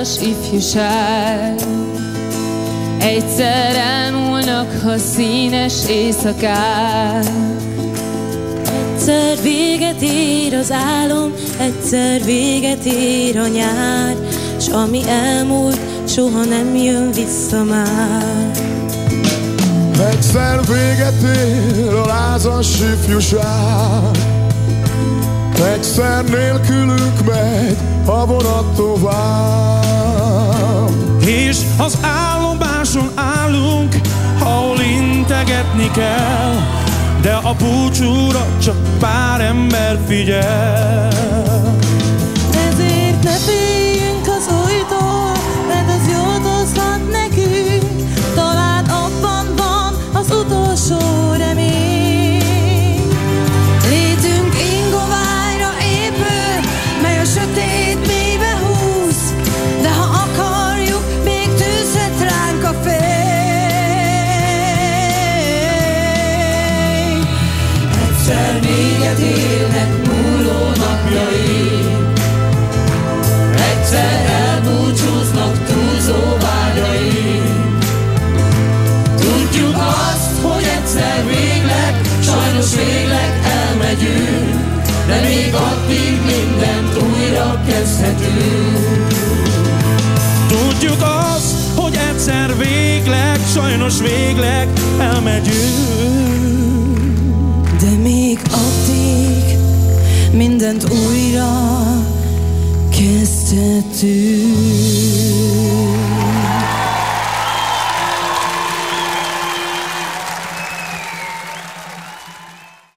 lázas ifjúság. Egyszer elmúlnak, ha színes éjszakák. Egyszer véget ér az álom, egyszer véget ér a nyár, s ami elmúlt, soha nem jön vissza már. Egyszer véget ér a lázas ifjúság, egyszer nélkülünk megy a vonat tovább. És az állomáson állunk, ahol integetni kell, de a búcsúra csak pár ember figyel. Ezért ne féljünk az újtól, mert az jót hozhat nekünk, talán abban van az utolsó remény. Létünk ingoványra épül, mely a sötét mélybe húz, de ha akarjuk, még tűzhet ránk a fény. Egyszer véget érnek múló napjaink, egyszer elbúcsúznak túlzó vágyaink. Tudjuk azt, hogy egyszer végleg, sajnos végleg elmegyünk, de még addig mindent újra kezdhetünk. Tudjuk azt, hogy egyszer végleg, sajnos végleg elmegyünk, de még addig mindent újra kezdhetünk.